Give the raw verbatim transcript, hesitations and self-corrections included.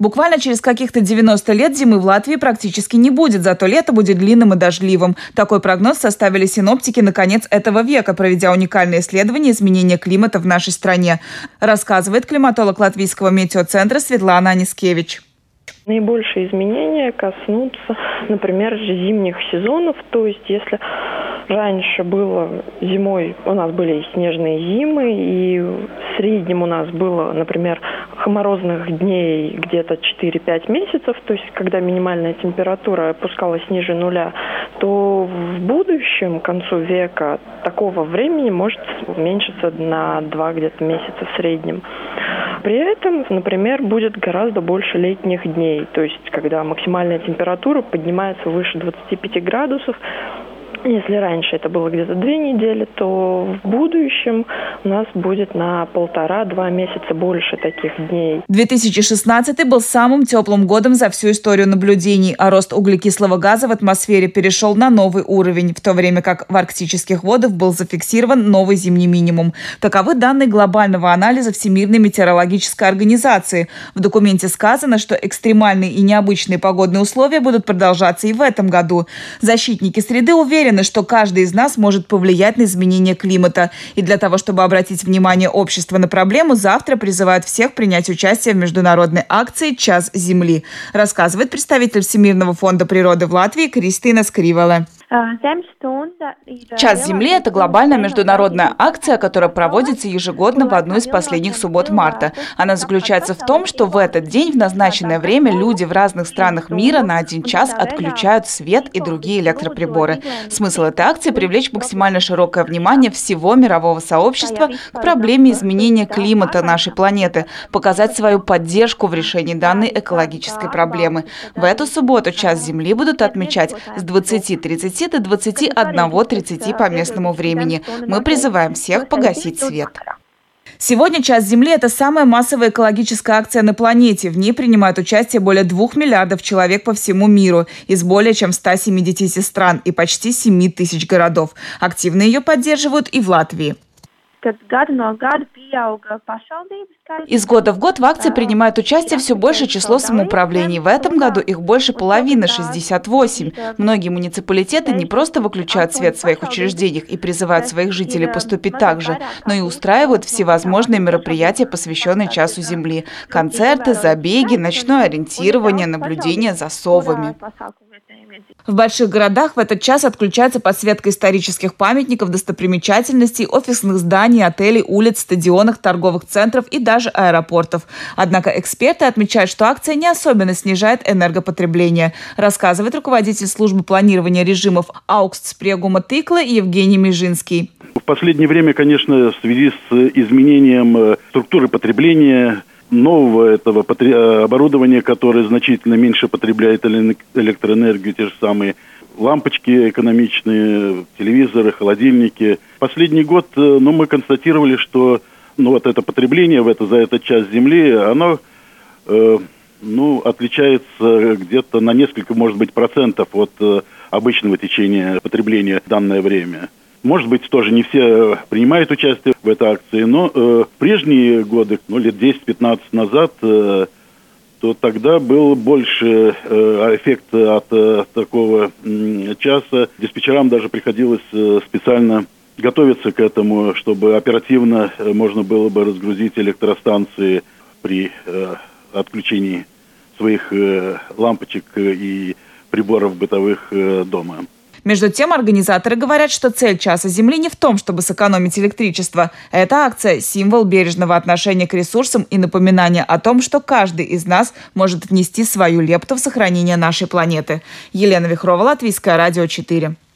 Буквально через каких-то девяносто лет зимы в Латвии практически не будет, зато лето будет длинным и дождливым. Такой прогноз составили синоптики на конец этого века, проведя уникальное исследование изменения климата в нашей стране, рассказывает климатолог Латвийского метеоцентра Светлана Анискевич. Наибольшие изменения коснутся, например, зимних сезонов. То есть, если раньше было зимой, у нас были и снежные зимы, и в среднем у нас было, например, морозных дней где-то четыре-пять месяцев, то есть, когда минимальная температура опускалась ниже нуля, то в будущем, к концу века, такого времени может уменьшиться на два где-то месяца в среднем. При этом, например, будет гораздо больше летних дней, то есть когда максимальная температура поднимается выше двадцати пяти градусов. Если раньше это было где-то две недели, то в будущем у нас будет на полтора-два месяца больше таких дней. две тысячи шестнадцатый был самым теплым годом за всю историю наблюдений, а рост углекислого газа в атмосфере перешел на новый уровень, в то время как в арктических водах был зафиксирован новый зимний минимум. Таковы данные глобального анализа Всемирной метеорологической организации. В документе сказано, что экстремальные и необычные погодные условия будут продолжаться и в этом году. Защитники среды уверены, что каждый из нас может повлиять на изменение климата. И для того, чтобы обратить внимание общества на проблему, завтра призывают всех принять участие в международной акции «Час Земли», рассказывает представитель Всемирного фонда природы в Латвии Кристина Скривеле. «Час Земли» – это глобальная международная акция, которая проводится ежегодно в одну из последних суббот марта. Она заключается в том, что в этот день в назначенное время люди в разных странах мира на один час отключают свет и другие электроприборы. Смысл этой акции – привлечь максимально широкое внимание всего мирового сообщества к проблеме изменения климата нашей планеты, показать свою поддержку в решении данной экологической проблемы. В эту субботу «Час Земли» будут отмечать с двадцати тридцати до двадцати одного тридцати по местному времени. Мы призываем всех погасить свет. Сегодня «Час Земли» – это самая массовая экологическая акция на планете. В ней принимают участие более двух миллиардов человек по всему миру из более чем ста семидесяти стран и почти семи тысяч городов. Активно ее поддерживают и в Латвии. Из года в год в акции принимает участие все большее число самоуправлений. В этом году их больше половины – шестьдесят восемь. Многие муниципалитеты не просто выключают свет в своих учреждениях и призывают своих жителей поступить так же, но и устраивают всевозможные мероприятия, посвященные Часу Земли. Концерты, забеги, ночное ориентирование, наблюдение за совами. В больших городах в этот час отключается подсветка исторических памятников, достопримечательностей, офисных зданий, отелей, улиц, стадионов, торговых центров и даже аэропортов. Однако эксперты отмечают, что акция не особенно снижает энергопотребление, рассказывает руководитель службы планирования режимов Аукстсприегума Тикла Евгений Межинский. В последнее время, конечно, в связи с изменением структуры потребления, нового этого оборудования, которое значительно меньше потребляет электроэнергию, те же самые лампочки экономичные, телевизоры, холодильники. Последний год, ну, мы констатировали, что ну, вот это потребление в это, за этот час Земли, оно э, ну, отличается где-то на несколько, может быть, процентов от э, обычного течения потребления в данное время. Может быть, тоже не все принимают участие в этой акции, но э, в прежние годы, ну, лет десять-пятнадцать назад, э, то тогда был больше э, эффект от э, такого э, часа. Диспетчерам даже приходилось э, специально готовиться к этому, чтобы оперативно э, можно было бы разгрузить электростанции при э, отключении своих э, лампочек и приборов бытовых э, дома. Между тем, организаторы говорят, что цель Часа Земли не в том, чтобы сэкономить электричество. Эта акция – символ бережного отношения к ресурсам и напоминание о том, что каждый из нас может внести свою лепту в сохранение нашей планеты. Елена Вихрова, Латвийское радио четыре.